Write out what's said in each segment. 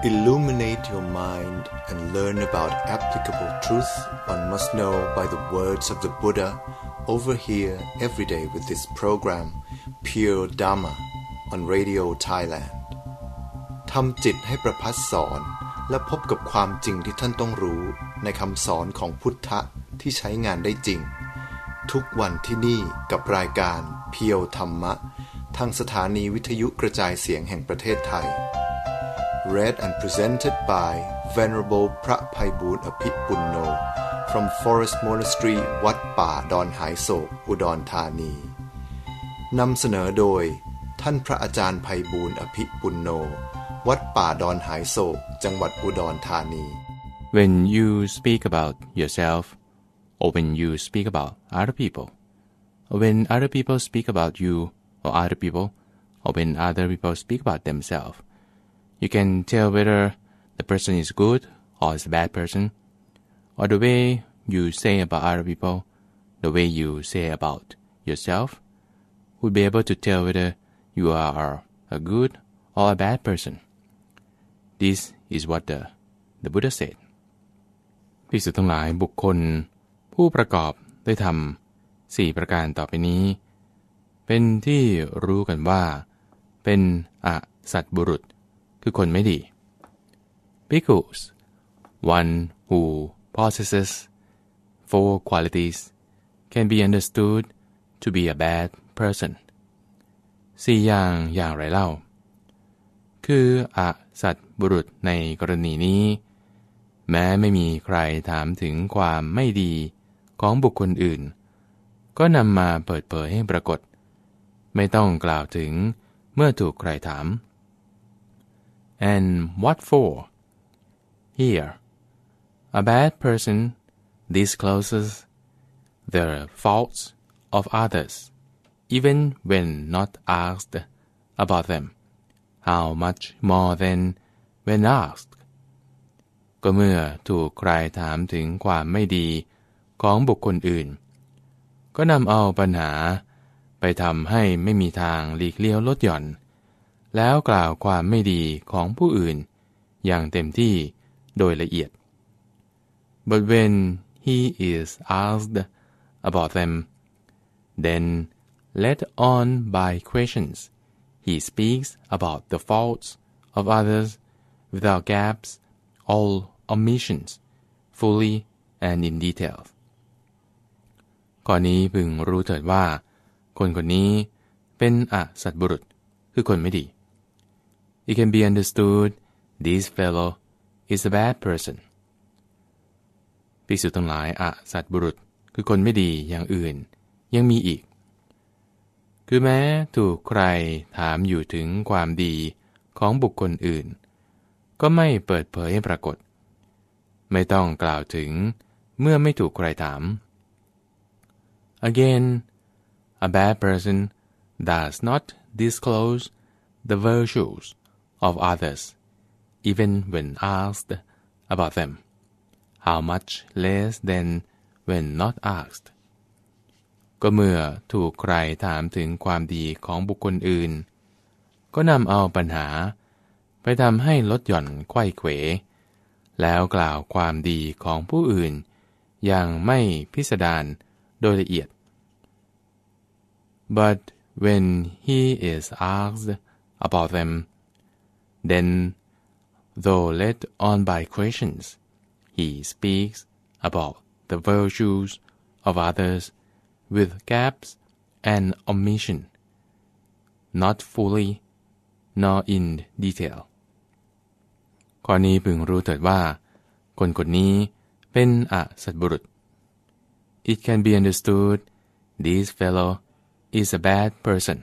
Illuminate your mind and learn about applicable truth one must know by the words of the Buddha over here every day with this program Pure Dhamma on Radio Thailand ทำจิตให้ประพัดสอนและพบกับความจริงที่ท่านต้องรู้ในคำสอนของพุทธะที่ใช้งานได้จริงทุกวันที่นี่กับรายการเพียวธรรมะทางสถานีวิทยุกระจายเสียงแห่งประเทศไทย Read and presented by Venerable พระไพบูลย์อภิปุณโญ from Forest Monastery วัดป่าดอนหายโศกอุดรธานีนำเสนอโดยท่านพระอาจารย์ไพบูลย์อภิปุณโญวัดป่าดอนหายโศกจังหวัดอุดรธานี When you speak about yourself or when you speak about other people or when other people speak about you or other people or when other people speak about themselves you can tell whether the person is good or is a bad person or the way you say about other people the way you say about yourself would be able to tell whether you are a good or a bad person. This is what the Buddha said. ภิกษุทั้งหลายบุคคลผู้ประกอบด้วยธรรม4ประการต่อไปนี้เป็นที่รู้กันว่าเป็นอสัตบุรุษคือคนไม่ดี Because one who possesses 4 qualities can be understood to be a bad person 4 อย่างไรเล่าคืออสัตบุรุษในกรณีนี้แม้ไม่มีใครถามถึงความไม่ดีของบุคคลอื่นก็นำมาเปิดเผยให้ปรากฏไม่ต้องกล่าวถึงเมื่อถูกใครถาม And what for? Here, a bad person discloses the faults of others, even when not asked about them. How much more than when asked? ก็เมื่อถูกใครถามถึงความไม่ดีของบุคคลอื่นก็นำเอาปัญหาไปทำให้ไม่มีทางหลีกเลี่ยวลดหย่อนแล้วกล่าวความไม่ดีของผู้อื่นอย่างเต็มที่โดยละเอียด But when he is asked about them, then led on by questions, he speaks about the faults of others without gaps or omissions, fully and in detail. ข้อนี้พึงรู้เถิดว่าคนคนนี้เป็นอสัตบุรุษคือคนไม่ดี It can be understood this fellow is a bad person ภิกษุทั้งหลายอสัตบุรุษคือคนไม่ดีอย่างอื่นยังมีอีกคือแม้ถูกใครถามอยู่ถึงความดีของบุคคลอื่นก็ไม่เปิดเผยให้ปรากฏไม่ต้องกล่าวถึงเมื่อไม่ถูกใครถาม Again, a bad person does not disclose the virtues of others, even when asked about them. How much less than when not asked? ก็เมื่อถูกใครถามถึงความดีของบุคคลอื่นก็นำเอาปัญหาไปทำให้ลดหย่อนไขว้เขวแล้วกล่าวความดีของผู้อื่นอย่างไม่พิสดารโดยละเอียดBut when he is asked about them, then, though led on by questions, he speaks about the virtues of others with gaps and omission, not fully nor in detail. ข้อนี้พึงรู้เถิดว่าคนคนนี้เป็นอสัตบุรุษ It can be understood this fellow is a bad person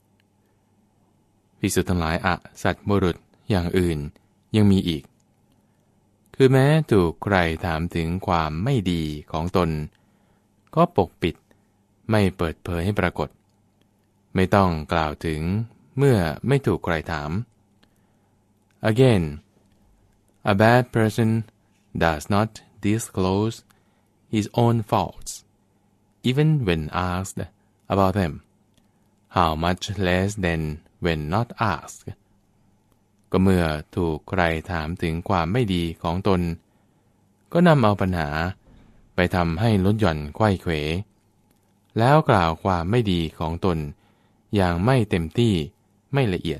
ภิกษุทั้งหลายอสัตบุรุษอย่างอื่นยังมีอีกคือแม้ถูกใครถามถึงความไม่ดีของตนก็ปกปิดไม่เปิดเผยให้ปรากฏไม่ต้องกล่าวถึงเมื่อไม่ถูกใครถาม Again, a bad person does not disclose his own faults, even when asked about them. How much less than when not asked? ก็เมื่อถูกใครถามถึงความไม่ดีของตนก็นำเอาปัญหาไปทำให้ลดหย่อนไขว้เขวแล้วกล่าวความไม่ดีของตนอย่างไม่เต็มที่ไม่ละเอียด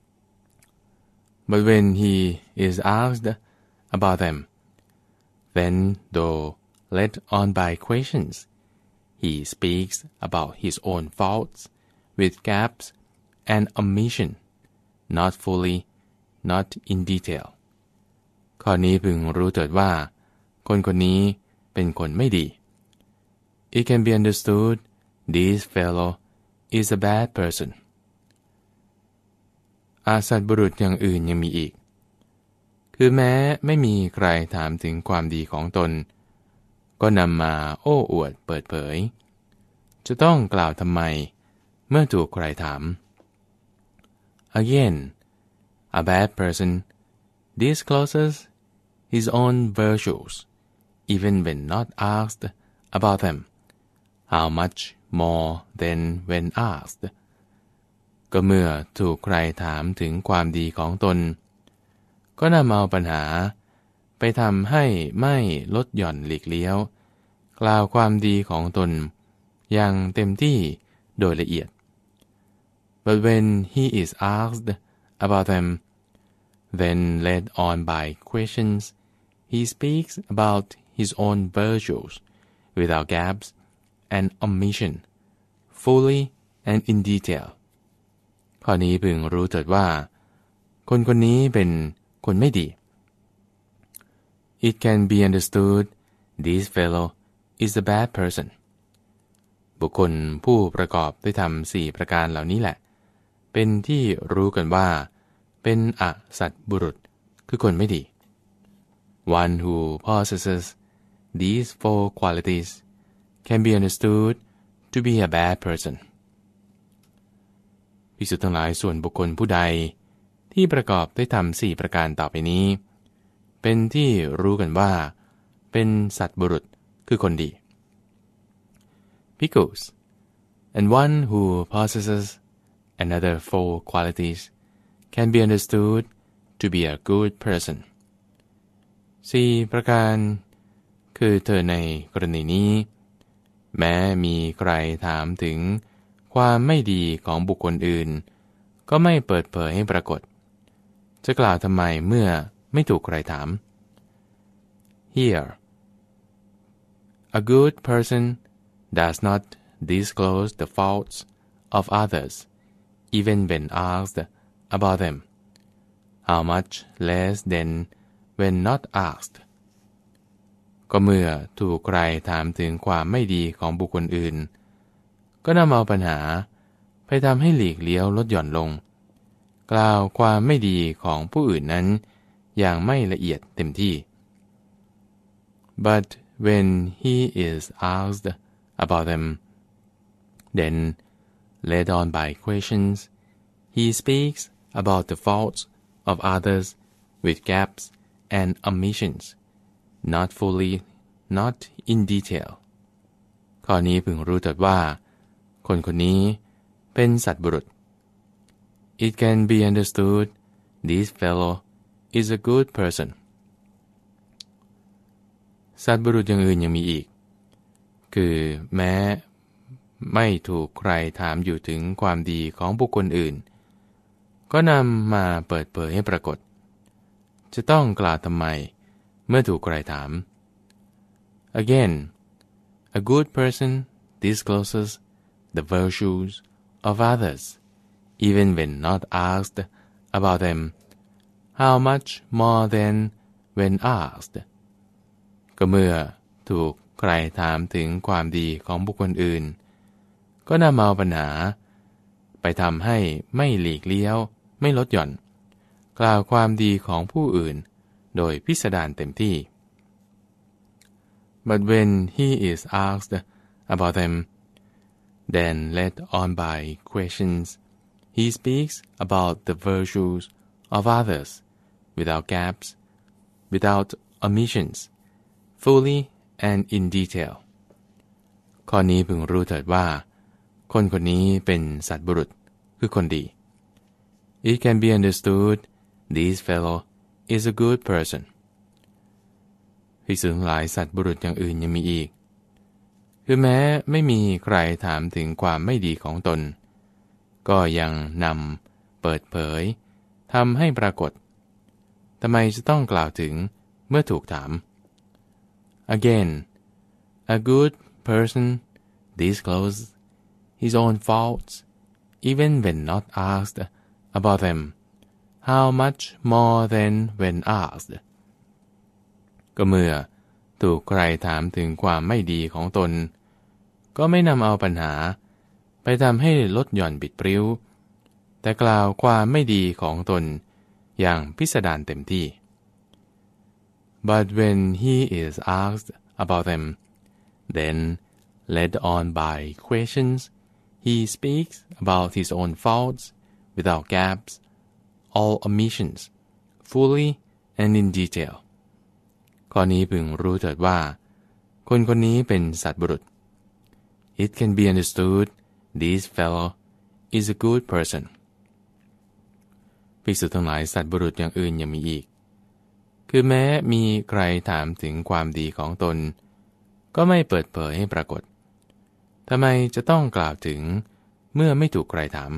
But when he is asked about them, then though led on by questions, he speaks about his own faults with gaps and omission, not fully, not in detail. ข้อนี้พึงรู้เถิดว่าคนคนนี้เป็นคนไม่ดี It can be understood this fellow is a bad person. อาสัตบุรุษอย่างอื่นยังมีอีกคือแม้ไม่มีใครถามถึงความดีของตนก็นำมาโอ้อวดเปิดเผยจะต้องกล่าวทำไมเมื่อถูกใครถาม Again, a bad person discloses his own virtues even when not asked about them. How much more than when asked? ก็เมื่อถูกใครถามถึงความดีของตนก็นำเอาปัญหาไปทำให้ไม่ลดหย่อนหลีกเลี้ยวกล่าวความดีของตนอย่างเต็มที่โดยละเอียด But when he is asked about them, then led on by questions, he speaks about his own virtues without gaps and omission, fully and in detail. ข้อนี้พึงรู้เถิดว่าคนคนนี้เป็นคนไม่ดี It can be understood this fellow is a bad person. บุคคลผู้ประกอบด้วยธรรม4ประการเหล่านี้แหละเป็นที่รู้กันว่าเป็นอสัตบุรุษคือคนไม่ดี One who possesses these 4 qualities can be understood to be a bad person. ภิกษุทั้งหลายส่วนบุคคลผู้ใดที่ประกอบด้วยธรรม4ประการต่อไปนี้เป็นที่รู้กันว่าเป็นสัตบุรุษคือคนดี Bhikkhus, and one who possesses another 4 qualities can be understood to be a good person. 4 ประการคือเธอในกรณีนี้แม้มีใครถามถึงความไม่ดีของบุคคลอื่นก็ไม่เปิดเผยให้ปรากฏจะกล่าวทำไมเมื่อไม่ถูกใครถาม Here, a good person does not disclose the faults of others, even when asked about them. How much less than when not asked? ก็เมื่อถูกใครถามถึงความไม่ดีของบุคคลอื่นก็นำเอาปัญหาไปทำให้หลีกเลี้ยวลดหย่อนลงกล่าวความไม่ดีของผู้อื่นนั้นอย่างไม่ละเอียดเต็มที่ But when he is asked about them, then led on by questions, he speaks about the faults of others with gaps and omissions, not fully, not in detail. ข้อนี้พึงรู้เถิดว่าคนคนนี้เป็นสัตบุรุษ It can be understood this fellow is a good person. สัตบุรุษอย่างอื่นยังมีอีกคือแม้ไม่ถูกใครถามอยู่ถึงความดีของบุคคลอื่นก็นำมาเปิดเผยให้ปรากฏจะต้องกล่าวทำไมเมื่อถูกใครถาม Again, a good person discloses the virtues of others, even when not asked about them. How much more than when asked? ก็เมื่อถูกใครถามถึงความดีของบุคคลอื่นก็นำเอาปัญหาไปทำให้ไม่หลีกเลี้ยวไม่ลดหย่อนกล่าวความดีของผู้อื่นโดยพิสดารเต็มที่ But when he is asked about them, then led on by questions, he speaks about the virtues of others without gaps, without omissions, fully and in detail. ข้อนี้พึงรู้เถิดว่าคนคนนี้เป็นสัตบุรุษคือคนดี It can be understood this fellow is a good person ภิกษุทั้งหลายสัตว์บุรุษอย่างอื่นยังมีอีกคือแม้ไม่มีใครถามถึงความไม่ดีของตนก็ยังนำเปิดเผยทำให้ปรากฏทำไมจะต้องกล่าวถึงเมื่อถูกถาม Again, a good person discloses his own faults even when not asked about them. How much more than when asked? ก็เมื่อถูกใครถามถึงความไม่ดีของตนก็ไม่นำเอาปัญหาไปทำให้ลดหย่อนบิดปริ้วแต่กล่าวความไม่ดีของตนอย่างพิสดารเต็มที่ But when he is asked about them, then, led on by questions, he speaks about his own faults without gaps, all omissions, fully and in detail. ข้อนี้พึงรู้เถิดว่าคนคนนี้เป็นสัตว์บุรุษ It can be understood this fellow is a good person. ภิกษุทั้งหลายสัตว์บุรุษอย่างอื่นยังมีอีกคือแม้มีใครถามถึงความดีของตนก็ไม่เปิดเผยให้ปรากฏทำไมจะต้องกล่าวถึงเมื่อไม่ถูกใครถาม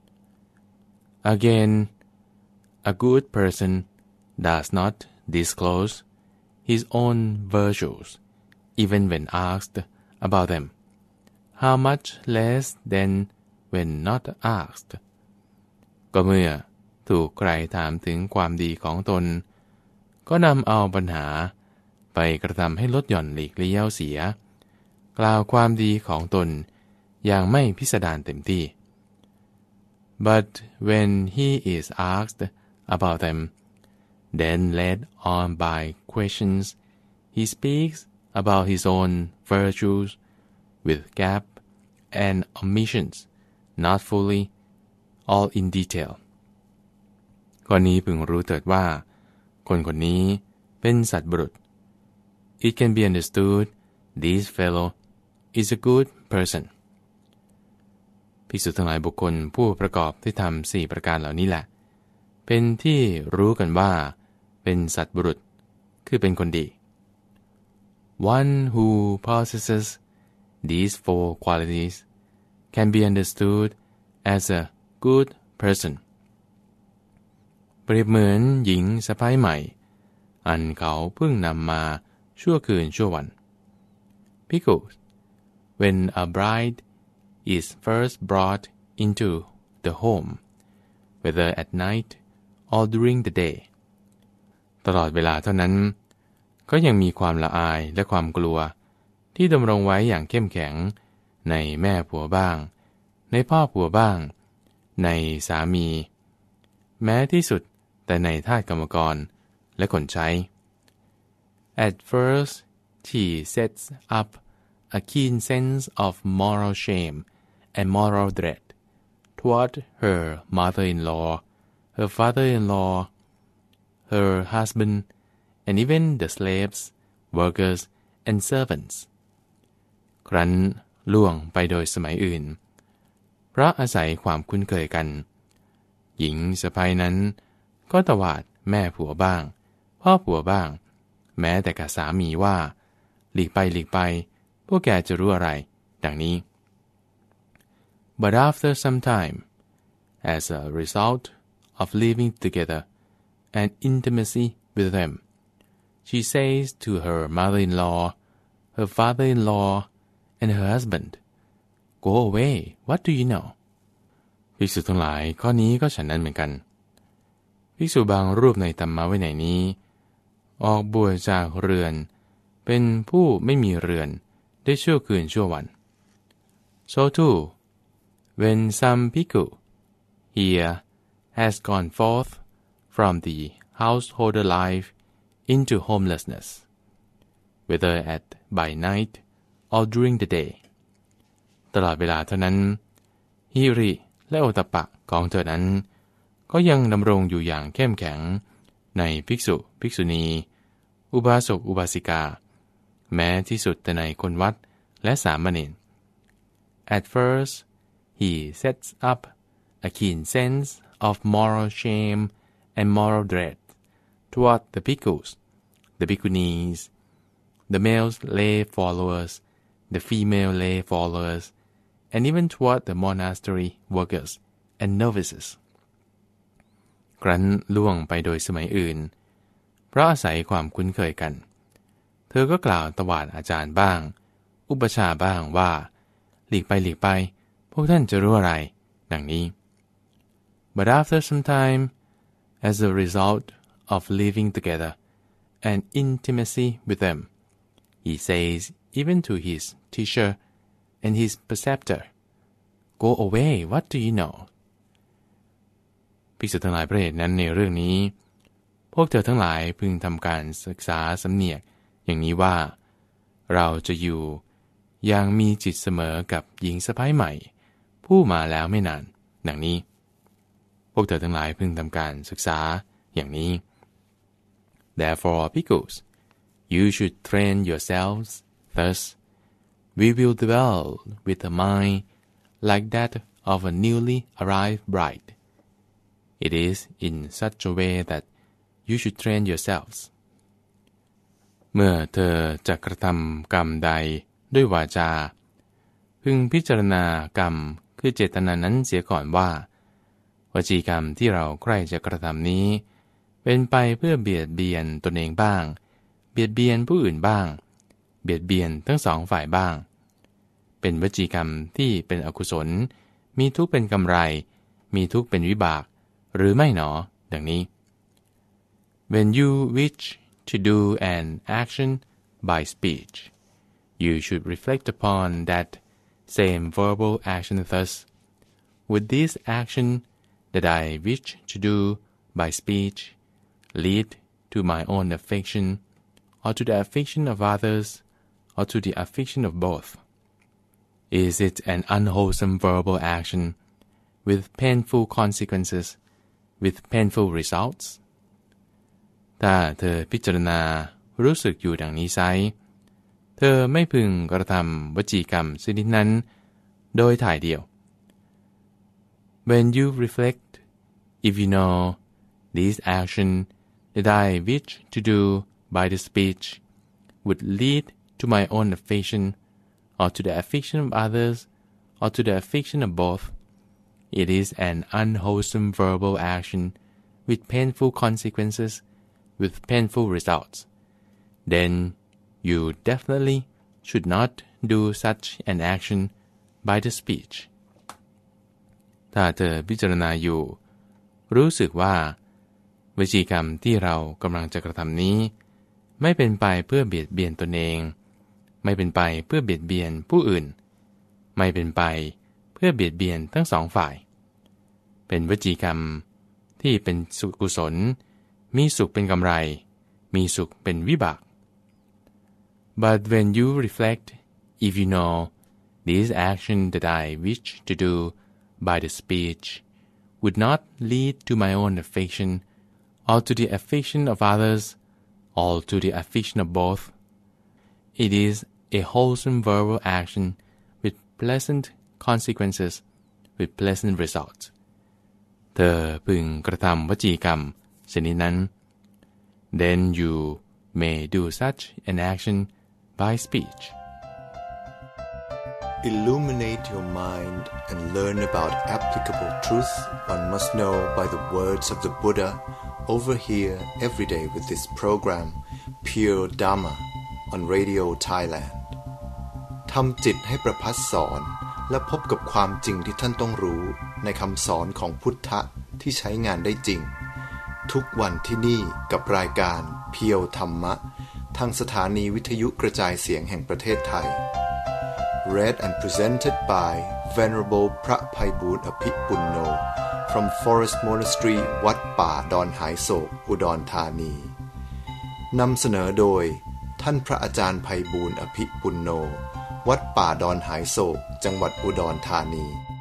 Again, a good person does not disclose his own virtues even when asked about them. How much less than when not asked? ก็เมื่อถูกใครถามถึงความดีของตนก็นำเอาปัญหาไปกระทำให้ลดหย่อนหลีกเลี่ยวเสียกล่าวความดีของตนอย่างไม่พิสดารเต็มที่ But when he is asked about them, then led on by questions, he speaks about his own virtues with gap and omissions, not fully, all in detail. ข้อนี้พึงรู้เถิดว่าคนคนนี้เป็นสัตว์บุรุษ It can be understood this fellow is a good person. ภิกษุทั้งหลายบุคคลผู้ประกอบด้วยธรรม4ประการเหล่านี้แหละเป็นที่รู้กันว่าเป็นสัตว์บุรุษคือเป็นคนดี One who possesses these 4 qualities can be understood as a good person. เปรียบเหมือนหญิงสะใภ้ใหม่อันเขาเพิ่งนำมาชั่วคืนชั่ววัน Because when a bride is first brought into the home, whether at night or during the day, ตลอดเวลาเท่านั้นก็ยังมีความละอายและความกลัวที่ดำรงไว้อย่างเข้มแข็งในแม่ผัวบ้างในพ่อผัวบ้างในสามีแม้ที่สุดแต่ในทาสกรรมกรและคนใช้ At first she sets up a keen sense of moral shame and moral dread toward her mother-in-law, her father-in-law, her husband, and even the slaves, workers, and servants. ครั้นล่วงไปโดยสมัยอื่นเพราะอาศัยความคุ้นเคยกันหญิงสะใภ้นั้นก็ตวาดแม่ผัวบ้างพ่อผัวบ้างแม้แต่กับสามีว่าหลีกไปหลีกไปพวกแกจะรู้อะไรดังนี้ But after some time, as a result of living together and intimacy with them, she says to her mother-in-law, her father-in-law, and her husband, "Go away, what do you know?" ภิกษุทั้งหลายข้อนี้ก็ฉันนั้นเหมือนกันภิกษุบางรูปในธรรมวินัยนี้ออกบวชจากเรือนเป็นผู้ไม่มีเรือนได้ชั่วคืนชั่ววัน So too, when some bhikkhu here has gone forth from the householder life into homelessness, whether by night or during the day, ตลอดเวลาเท่านั้นฮิริและโอตตัปปะของเธอนั้นก็ยังดำรงอยู่อย่างเข้มแข็งในภิกษุภิกษุณีอุบาสกอุบาสิกาแม้ที่สุดแต่ในคนวัดและสามเณร At first he sets up a keen sense of moral shame and moral dread toward the bhikkhus, the bhikkhunis, the male lay followers, the female lay followers, and even toward the monastery workers and novices. ครั้นล่วงไปโดยสมัยอื่นเพราะอาศัยความคุ้นเคยกันเธอก็กล่าวตวาดอาจารย์บ้างอุปชาบ้างว่าหลีกไปพวกท่านจะรู้อะไรดังนี้ But after some time, as a result of living together and intimacy with them, he says even to his teacher and his preceptor, "Go away, what do you know?" ภิกษุทั้งหลายเพราะเหตุนั้นในเรื่องนี้พวกเธอทั้งหลายพึงทำการศึกษาสำเนียกอย่างนี้ว่าเราจะอยู่อย่างมีจิตเสมอกับหญิงสะใภ้ใหม่ผู้มาแล้วไม่นานดังนี้พวกเธอทั้งหลายพึงทำการศึกษาอย่างนี้ Therefore, bhikkhus, you should train yourselves thus. We will dwell with a mind like that of a newly arrived bride. It is in such a way that you should train yourselves. เมื่อเธอจะกระทำกรรมใดด้วยวาจาพึงพิจารณากรรมคือเจตนานั้นเสียก่อนว่าวจีกรรมที่เราใคร่จะกระทำนี้เป็นไปเพื่อเบียดเบียนตนเองบ้างเบียดเบียนผู้อื่นบ้างเบียดเบียนทั้งสองฝ่ายบ้างเป็นวจีกรรมที่เป็นอกุศลมีทุกข์เป็นกำไรมีทุกข์เป็นวิบากหรือไม่หนอดังนี้ When you wish to do an action by speech, you should reflect upon that same verbal action thus. Would this action that I wish to do by speech lead to my own affection, or to the affection of others, or to the affection of both? Is it an unwholesome verbal action with painful consequences, with painful results?ถ้าเธอพิจารณารู้สึกอยู่ดังนี้ไซเธอไม่พึงกระทำวจีกรรมชนิดนั้นโดยถ่ายเดียว When you reflect, if you know this action that I wish to do by the speech would lead to my own affection, or to the affection of others, or to the affection of both, it is an unwholesome verbal action with painful consequences.with painful results, then you definitely should not do such an action by the speech. ถ้าเธอพิจารณาอยู่รู้สึกว่าวจีกรรมที่เรากำลังจะกระทำนี้ไม่เป็นไปเพื่อเบียดเบียนตนเองไม่เป็นไปเพื่อเบียดเบียนผู้อื่นไม่เป็นไปเพื่อเบียดเบียนทั้งสองฝ่ายเป็นวจีกรรมที่เป็นกุศลมีสุขเป็นกำไรมีสุขเป็นวิบาก But when you reflect, if you know this action that I wish to do by the speech would not lead to my own affection, or to the affection of others, or to the affection of both, it is a wholesome verbal action with pleasant consequences, with pleasant results. เธอพึงกระทำวจีกรรมชนิดนั้น then you may do such an action by speech. Illuminate your mind and learn about applicable truth one must know by the words of the Buddha over here every day with this program Pure Dhamma on Radio Thailand. ทำจิตให้ประภัสสอนและพบกับความจริงที่ท่านต้องรู้ในคำสอนของพุทธะที่ใช้งานได้จริงทุกวันที่นี่กับรายการเพียวธรรมะทางสถานีวิทยุกระจายเสียงแห่งประเทศไทย Read and presented by Venerable พระไพบูลย์อภิปุณโญ from Forest Monastery วัดป่าดอนหายโศกอุดรธานีนำเสนอโดยท่านพระอาจารย์ไพบูลย์อภิปุณโญวัดป่าดอนหายโศกจังหวัดอุดรธานี